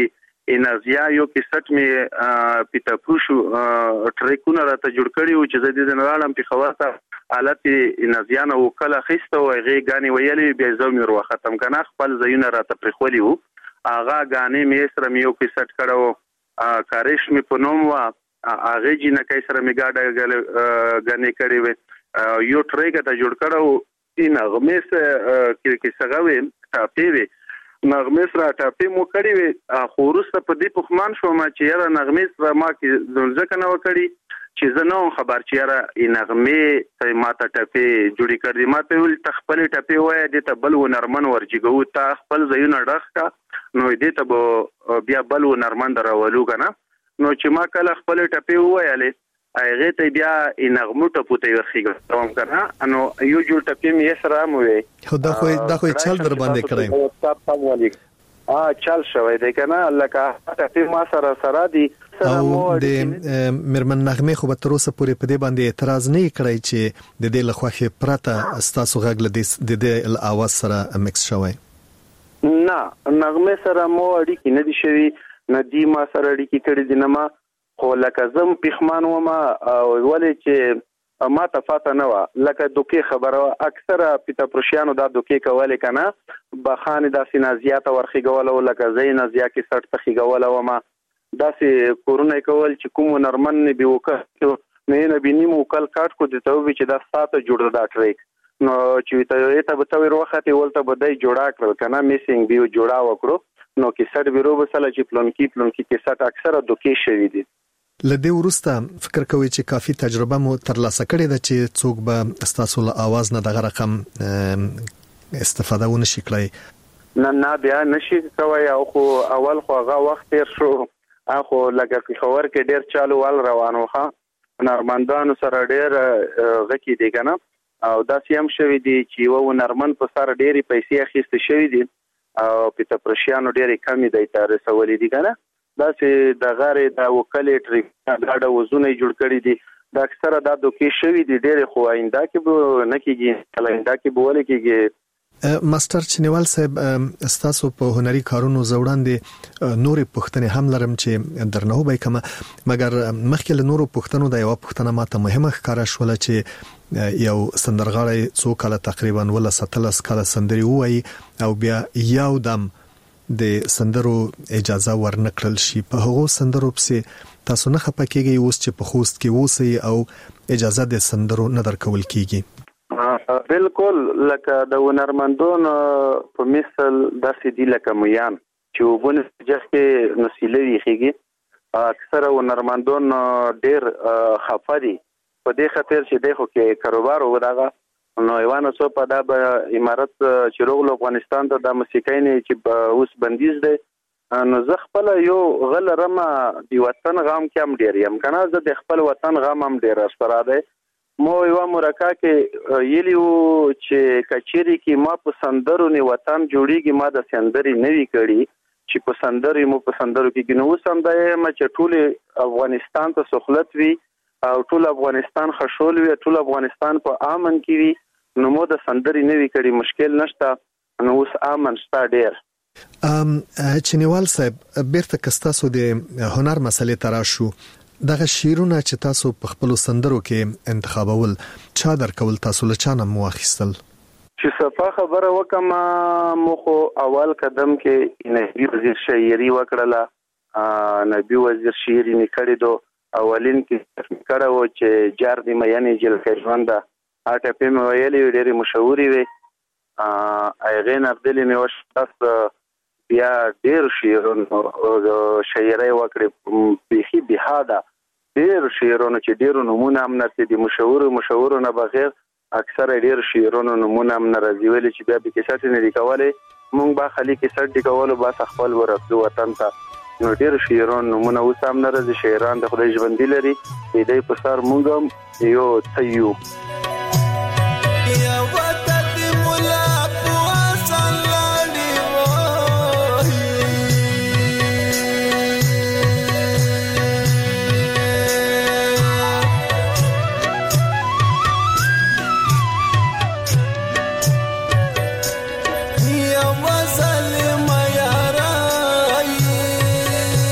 انرژیا یو کیسټ می پیټا پروشو ټریکونه راته جوړ کړی و چې زه د نړیوالم په خواته حالت انرژیا نو کله خسته و غي غاني ویلې بیا زو مې ورو ختم کنه خپل زینه راته پرخولي وو اغا غاني مې سره مې یو کیسټ کړو کاریش مې په نوم وا اغه جی نه کای سره مې گاډه غاني کړی و یو ټریک ته جوړ کړو ان غمه سره کې څنګه و ټاپې وي نغمه سره ټاپې مو کړی وي خو وروسته په دې پخمان شوم چې یاره نغمه سره ما کې ځکه نه وکړي چې زه نو خبر چې یاره نغمه ته ما ته ټاپې جوړی کړې ما ته ول تخپل ټاپې وای د ته بل و نرمن ورجګو ته خپل زینو ډخکا نو دې ته بیا بل و نرمن درولو کنه نو چې ما کله خپل ټاپې وایاله هغه ته بیا نغمو ته پوتې ورخیږم کوم کنه نو یو جوړ ټاپې مې سره مو وي خو دا خو دا خو چل در باندې کړی ا چل شوی دی کنه لکه ټاپې ما سره سره دی او د مرمن نغمه خو به تر اوسه پورې په دې باندې اعتراض نه کړی چې د دې لخواخه پرته استاسو غږ د دې الاواز سره مکس شوی نه نغمه سره مو اړیکې نه دي شوی نه دی ما سره اړیکې کړې دي نه ما خو لکه زم پخمان و ما ولې چې ما ته فاته نه و لکه دوکي خبره اکثره پیتا پروشیانو دا دوکي کوله کنه بخانه د سینازیات ورخیګول او لکه زین ازیا کې سټ تخیګول او ما داسې کورونه کول چې کوم نرمن نه به وکړو نه نه بینیم وکل کاټ کو دته و چې دا ساته جوړ دا ټریک نو چې ته ته به تور وخت ولته بدای جوړا کړ کنه میسینګ بیو جوړا وکړو نو کې سټ بیرو بسله چې پلونکی پلونکی کې سټ اکثره دوکي شوی دي لدې ورسته فکر کوي چې کافي تجربه مو ترلاسه کړې ده چې څوک به استاسو له आवाज نه دغه رقم استفاده ونه شي کړی نه نه بیا نشي کوي او خو اول خو هغه وخت تیر شو اخو لکه خبر کې ډیر چالو وال روانو ښه نرمندانو سره ډیر غکی دي کنه او دا سیم شوی دي چې وو نرمن په سره ډيري پیسې اخیسته شوی دي او په تپرشیانو ډیري کمی دی تر سوالې دي کنه دا چې د غارې د وکالې ټریک دا وزونه جوړ کړی دي دا اکثره د دوکي شوی دي ډېر خو آینده کې به نه کېږي آینده کې به ولې کېږي ماستر چنیوال صاحب استاسو په هنري کارونو زوړاندې نورې پښتنې هم لرم چې درنه وبای کما مګر مخکې له نورو پښتنو د یو پښتنه ماته مهمه ښکارا شول چې یو سندرغاړی څو کاله تقریبا ولا ستلس کاله سندري وای او بیا یو دم د سندرو اجازه ورنکړل شي په هغو سندرو پسې تاسو نه خپکیږئ اوس چې په خوست کې وسی او اجازه د سندرو نه درکول کیږي بالکل لکه د ونرمندون په مثال داسې دی لکه میان چې وبونه چې نسیلوي خيږي اکثره ونرمندون ډیر خفري په دې خاطر چې دغه کې کاروبار وغواړي نو ایوانو څو په دا به امارت چې روغ افغانستان ته د موسیقۍ نه چې اوس بندیز دی نو زه خپل یو غل رمه دی وطن غام کې هم ډیر یم کنه زه د خپل وطن غام هم ډیر سره دی مو یو مرکه کې یلیو چې کچيري کې ما په سندرو نه وطن جوړیږي ما د سندري نوي کړي چې په سندري مو په سندرو کې نو سم دی ما چې ټول افغانستان ته سہولت وي او ټول افغانستان خشول وي ټول افغانستان په امن کې وي نو مو د سندري نوي کړي مشکل نشته نو اوس امن شته ډیر ام چنیوال صاحب بیرته کستاسو د هنر مسلې تراشو دغه شیرونه چې تاسو په خپل سندرو کې انتخابول چا درکول تاسو له چانه مو اخیستل چې صفه خبره وکم مخ اول قدم کې نبی وزیر شاعري وکړه نبی وزیر شاعري نکړې دو اولین کې کړه و چې جار دی مې جل کژوند اته په مې ویلې ډېری مشهوري وي ا ایغین عبدلی مې وشتاس بیا ډېر شعرونو شاعري وکړي به بهاده ډېر شعرونو چې ډېر نمونه هم نشي دي مشهور مشهور نه بغیر اکثر ډېر شعرونو نمونه هم ناراضي ویل چې بیا به کیسه نه لیکواله مونږ با خالي کیسه لیکواله با خپل ورته وطن ته نو ډېر شعرونو نمونه وسام ناراضي شاعران د خدای ژوند لري دې په سر مونږ یو تیو یا وطن مولا پوسلانی وای یا وزل میارای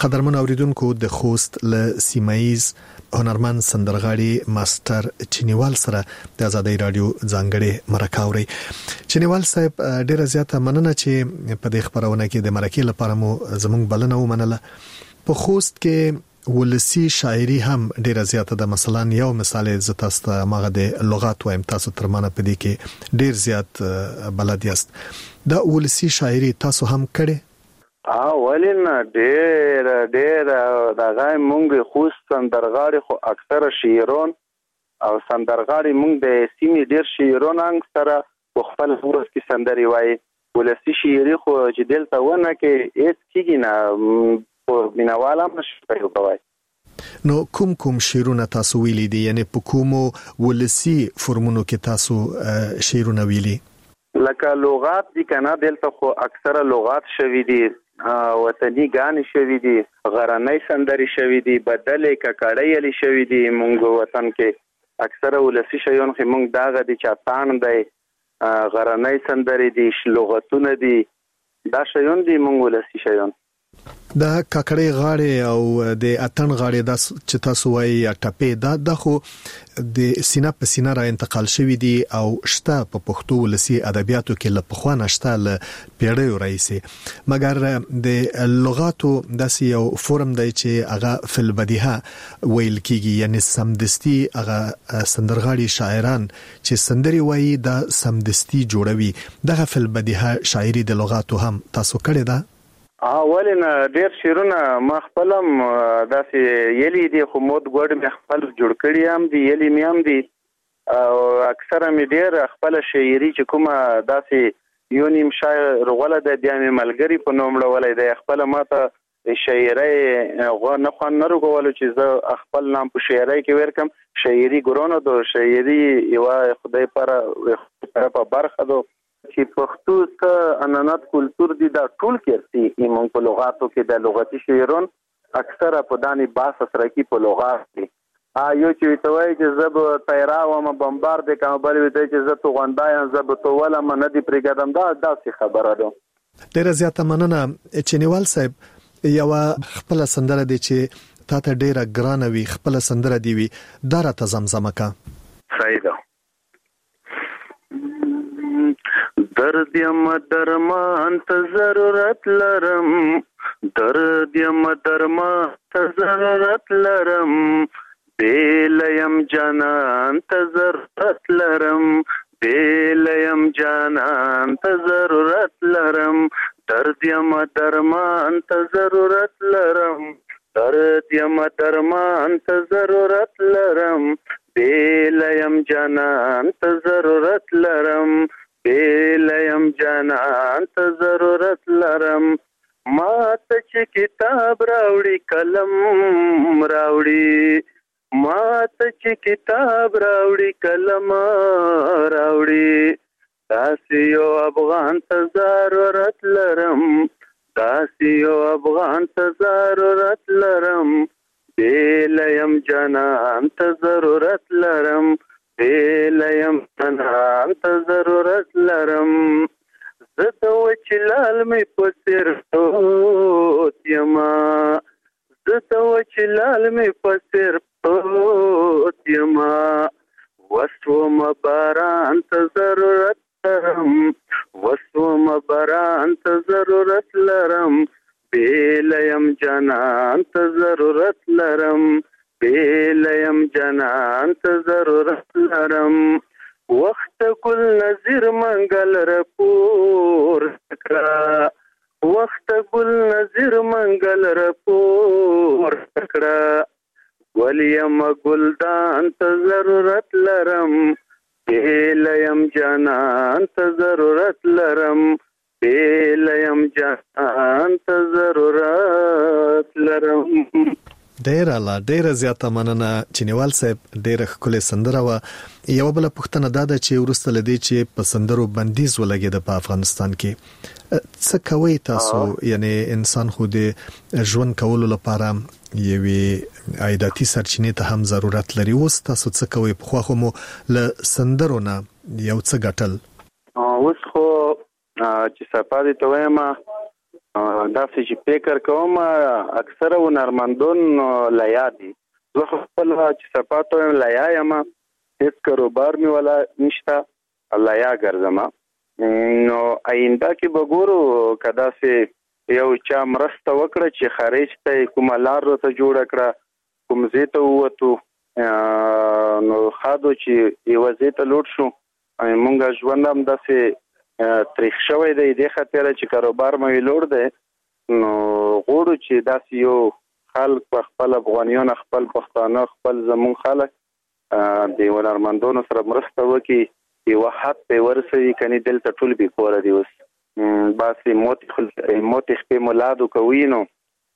قدرمن اوریدونکو د خوست له سیمایز هنرمند سندرغاړي ماستر چینیوال سره د آزادۍ رادیو ځانګړي مرکه اوري. چینیوال صاحب ډیره زیاته مننه چې په دې خبرونه کې د مرکې لپاره مو زموږ بلنه ومنله. په خوست کې ولسی شاعري هم ډیره زیاته ده. مثلا یو مثال ز تاسو ته ماغه د لغات وایم، تاسو تر مانه په دې کې ډیر زیات بلد یاست. دا ولسی شاعري تاسو هم کړي؟ اه ولین ډیر ډیر دا غای مونږ خوست سندرغاړي خو اکثره شاعرون او سندرغاړي مونږ د سیمې ډیر شاعرون انګ سره په خپل ورس کې سندري وایي. ولسی شاعري خو چې دلته ونه کې هیڅ کیږي نه، په مینواله مشپې کوي. نو کوم کوم شعرونه تاسو ویلي دي؟ یعنی په کومو ولسی فرمونو کې تاسو شعرونه ویلي؟ لکه لغات دي کنه، دلته خو اکثره لغات شوي دي، وطني غانې شوي دي، غرنۍ سندري شوي دي، بدلې ککړې علي شوي دي. مونږ وطن کې اکثره ولسی شیون خو مونږ داغه دي چې تان دی، غرنۍ سندري دي، لغتونه دي، دا شیون دي مونږ ولسی شیون. دا ککړې غاړې او د اتن غاړې د چې تاسو وایي یا ټپې دا د خو د سینا په سینا را انتقال شوی دي او شته په پښتو ولسی ادبیاتو کې له پخوا نشته له پیړیو راځي. مګر د لغاتو داسې یو فورم دی چې هغه فل بدیهه ویل کیږي، یعنی سمدستی هغه سندرغاړي شاعران چې سندري وایي دا سمدستی جوړوي. دغه فل بدیهه شاعري د لغاتو هم تاسو کړی ده؟ اولین ډیر شیرونه ما خپلم داسې یلی دي، خو مود ګوډ مې خپل جوړ کړی هم دي، یلی مې هم دي، او اکثره مې ډیر خپل شاعري چې کومه داسې یو نیم شاعر غوله د بیا مې ملګری په نوم ولې د خپل ماته شاعري غو نه خو نه رغولو چې زه خپل نام په شاعري کې ورکم. شاعري ګورونو دو شاعري یو خدای پر په برخه دو چې پښتو ته انانات کلچر دي، دا ټول کېرتي ایمون په لغاتو کې د لغتي شعرون اکثره په دانی باس سره کې په لغات دي. ا یو چې توای چې زب تیرا و م بمبار د کوم بل وی چې زه تو غونډایم زب تو ولا من دي پرګدم، دا داسې خبره ده. ډیره زیاته مننه چینیوال صاحب. یو خپل سندره دي چې تا ته ډیره ګرانه وي، خپل سندره دی وي، دا را ته زمزمه کا. صحیح ده. درد یم درمان ته ضرورت لرم، درد یم درمان ته ضرورت لرم، بیل یم جانان ته ضرورت لرم، بیل یم جانان ته ضرورت لرم، درد یم درمان ته ضرورت لرم، درد یم درمان ته ضرورت لرم، بیل یم جانان ته ضرورت لرم، بیلیم جانان ته ضرورت لرم. ما ته چې کتاب راوړي قلم راوړي، ما ته چې کتاب راوړي قلم راوړي، داسې یو افغان ته ضرورت لرم، داسې یو افغان ته ضرورت لرم، بیلیم جانان ته ضرورت لرم، بیلیم جانان ته ضرورت لرم. زه د وچلال مې په سر پروت یما، زه د وچلال مې په سر پروت یما، وسوم باران ته ضرورت لرم، وسوم باران ته ضرورت لرم، بیلیم جانان ته ضرورت لرم، بیلیم جانان ته ضرورت لرم. وخت ګل نظیر منګل رپور کړه، وخت ګل نظیر منګل رپور کړه، ولیم ګلدان ته ضرورت لرم، بیلیم جانان ته ضرورت لرم، بیلیم جانان ته ضرورت لرم. ډیر اعلی، ډیر زیاته مننه چینیوال صاحب. ډیر ښکلې سندره و. یو بل پوښتنه دا ده چې ورسته لدی چې په سندرو بندیز ولګید په افغانستان کې، څه کوي تاسو؟ یعنی انسان خو د ژوند کولو لپاره یوې عایداتي سرچینې ته هم ضرورت لري. اوس تاسو څه کوي؟ په خو مو له سندرو نه یو څه ګټل؟ اوس خو چې صفادي ته وایم دا چې فکر کوم اکثره هنرمندون لیا دي زه خپل چې صفات وایم لیا یم هیڅ کاروبار مې ولا نشته لیا ګرځم نو آینده کې به ګورو که داسې یو چا مرسته وکړه چې خارج ته کومه لار راته جوړه کړه کوم ځای ته ووتو نو ښه چې یوه ځای ته لوټ شو مونږ ژوند هم داسې تریخ شوی دی دې خاطره چې کاروبار مې لوړ دی نو غواړو چې داسې یو خلک په خپل افغانیان خپل پښتانه خپل زمون خلک د هنرمندانو سره مرسته وکړي یوه حد پې ورسوي کني دلته ټول بې کوره دي اوس بس موت خپې مولادو کوي نو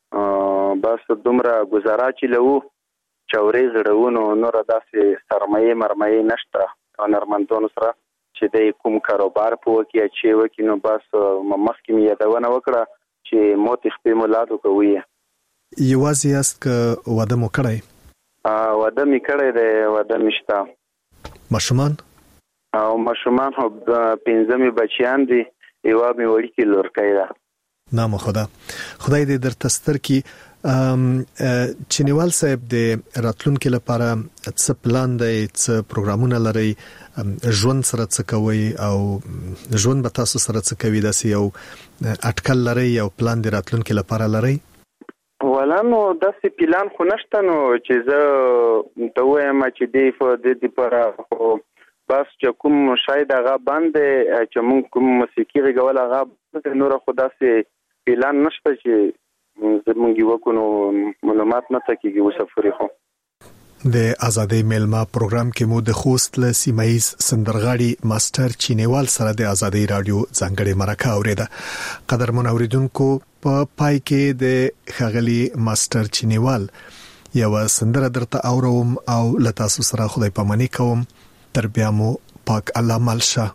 بس دومره ګزاره چې لو چورې زړونو نوره داسې سرمایې مرمایې نشته هنرمندانو سره چې د کوم کاروبار په وکي چې وکي نو بس مخکې مې یادونه وکړه چې موت خپې مولادو کوي یوازې یاست که واده مو کړی واده مې کړی دی واده مې شته ماشومان او ماشومان پنځه مې بچیان دي یوه مې وړوکې لورکۍ ده نام خدا خدای دې درته ستر کړي چینیوال صاحب د راتلونکو لپاره څه پلان دی څه پروګرامونه لري ژوند سره څه کوي او ژوند به تاسو سره څه کوي داسې یو اټکل لري یو پلان د راتلونکو لپاره لري ولا نو داسې پلان خو نشته نو چې زه ته وایم چې دی په دې لپاره بس چې کوم شاید هغه باندې چې مونږ کوم موسیقي غږول هغه نور خو داسې پلان نشته چې زمونږ یو کو نو معلومات نه تکیږي وسفري خو د ازادۍ میلمه پروګرام کې مو د خوست له سیمایز سندرغاړي ماستر چینیوال سره د ازادۍ رادیو ځانګړي مرکه اوریده قدرمن اوریدونکو په پای کې د خغلی ماستر چینیوال یو سندره درته اوروم او لتا سره خدای پامنی کوم تر بیا مو پاک الله مالشه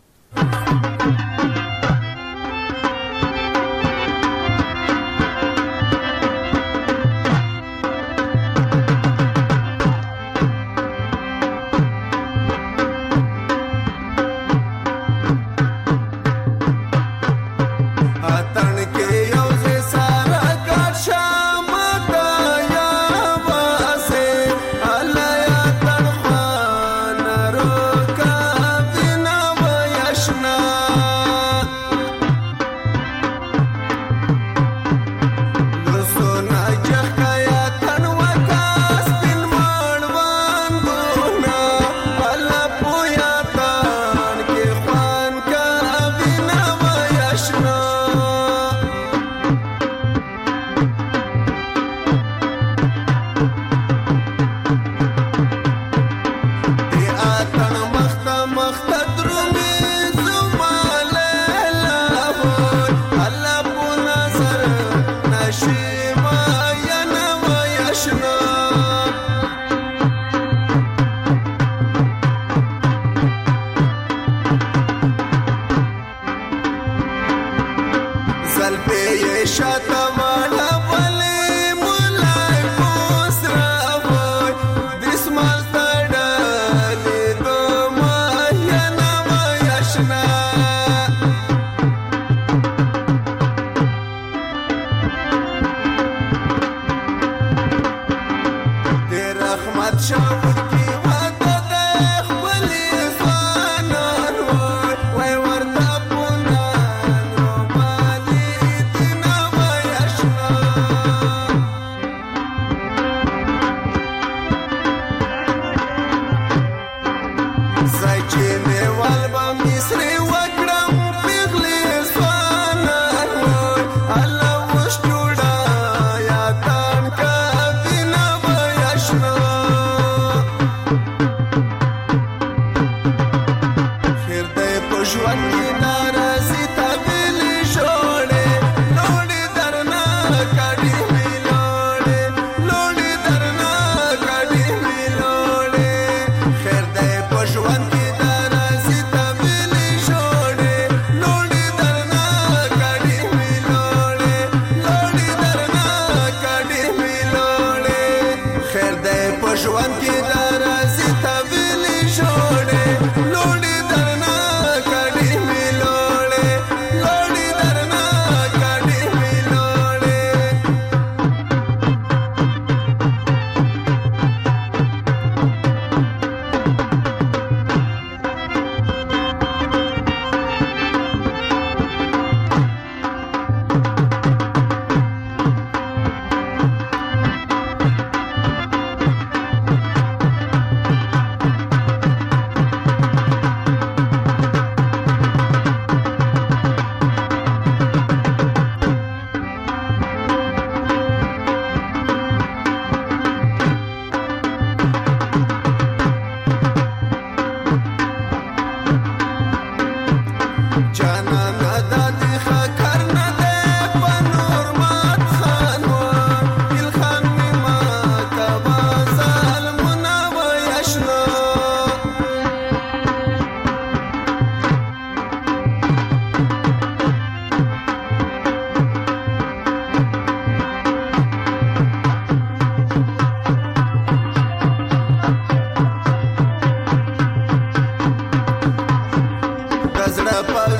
زړه په